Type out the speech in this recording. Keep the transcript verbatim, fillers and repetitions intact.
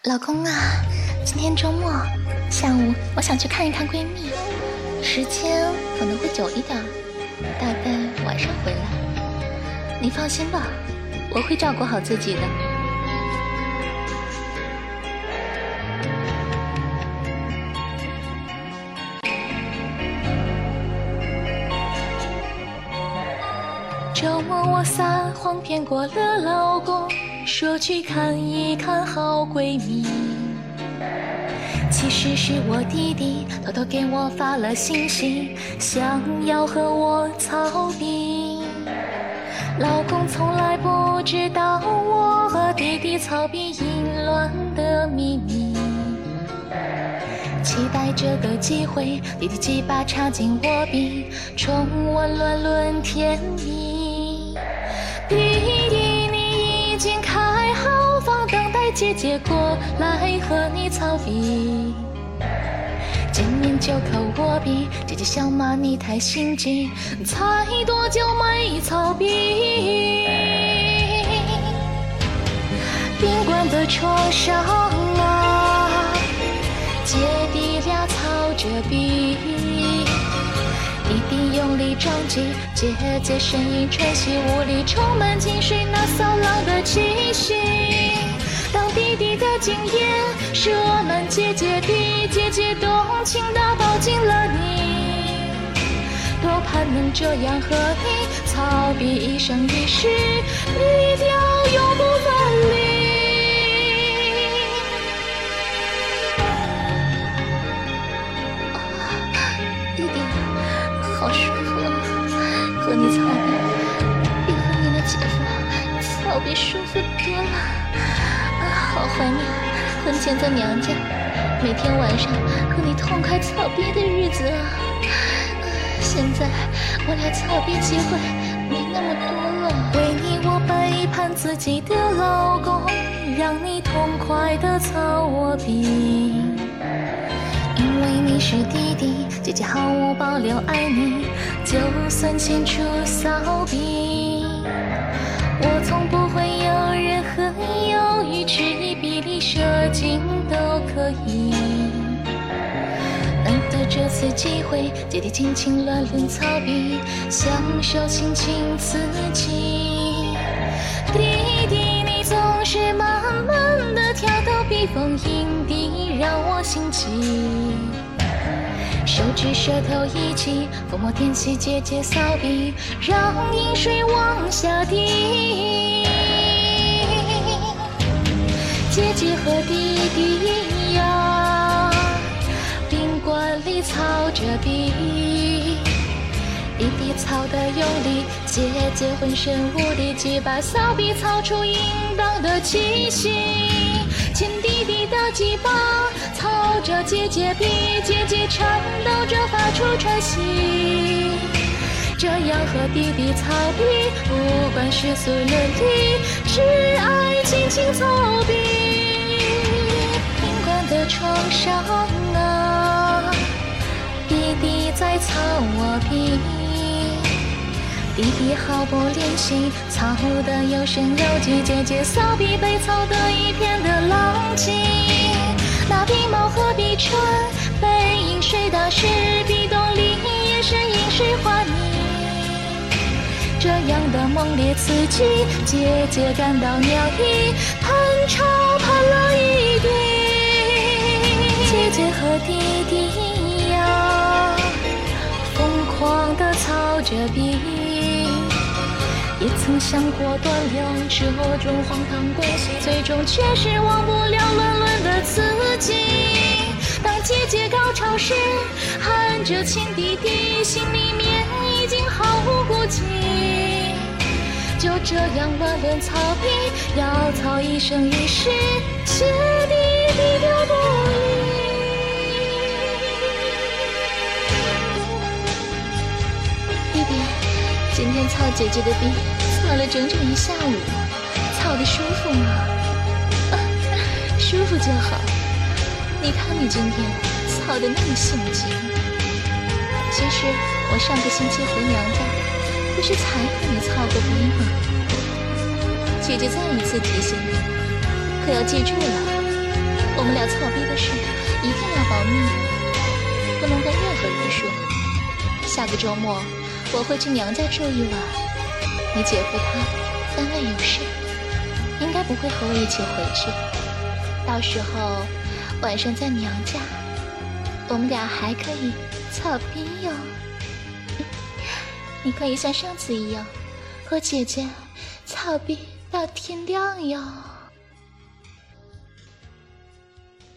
老公啊，今天周末下午我想去看一看闺蜜，时间可能会久一点，大概晚上回来。你放心吧，我会照顾好自己的。周末我撒谎骗过了老公，说去看一看好闺蜜，其实是我弟弟偷偷给我发了信息，想要和我操逼。老公从来不知道我和弟弟操逼淫乱的秘密，期待这个机会，弟弟几把插进我逼，重温乱伦甜蜜。弟弟你已经开好房，等待姐姐过来和你操逼，见面就抠我逼，姐姐想骂你太心机，才多久没操逼。宾馆的床上啊，姐弟俩操着逼，弟弟用力撞击，姐姐声音喘息无力，充满情绪那骚浪的气息。当弟弟的经验射满姐姐逼，姐姐动情地抱紧了你，多盼能这样和你操逼一生一世，一条永不分离。好舒服啊，和你操逼比和你那姐夫操逼舒服多了啊，好怀念婚前在娘家每天晚上和你痛快操逼的日子啊。现在我俩操逼机会没那么多了，为你我背叛自己的老公，让你痛快的操我逼。因为你是弟弟，姐姐毫无保留爱你，就算牵出骚逼，我从不会有任何犹豫，只以比例射精都可以。难得这次机会，姐弟尽情乱伦操逼，享受心情刺激。弟弟你总是慢慢的跳到逼疯营地，让我心急，手指舌头一起抚摸舔洗姐姐骚逼，让饮水往下滴。姐姐和弟弟呀，宾馆里操着逼，弟弟操得用力，姐姐浑身无力，几把骚逼操出淫荡的气息，牵弟弟的鸡巴操着姐姐逼，姐姐颤抖着发出喘息，这样和弟弟操逼，不管世俗伦理，只爱尽情操逼。宾馆的床上啊，弟弟在操我逼，弟弟毫不怜惜，操得有声有气，姐姐骚逼被操得一片的狼藉。那鼻毛和鼻唇被饮水打湿，壁洞里眼神饮水滑腻，这样的猛烈刺激，姐姐感到尿意，喷潮喷了一地。姐姐和弟弟呀，疯狂地操着逼，也曾想过断了这种荒唐关系，最终却是忘不了乱伦的刺激。当姐姐高潮时喊着亲弟弟，心里面已经毫无顾忌，就这样乱伦操逼，要操一生一世，姐弟弟都不离。弟弟今天操姐姐的逼操了整整一下午，操得舒服吗？啊，舒服就好。你看你今天操得那么性急。其实我上个星期回娘家，不是才和你操过逼吗？姐姐再一次提醒你，可要记住了， 草逼的事一定要保密，不能跟任何人说。下个周末我会去娘家住一晚，你姐夫他单位有事，应该不会和我一起回去。到时候晚上在娘家，我们俩还可以草逼哟。你可以像上次一样和姐姐草逼到天亮哟。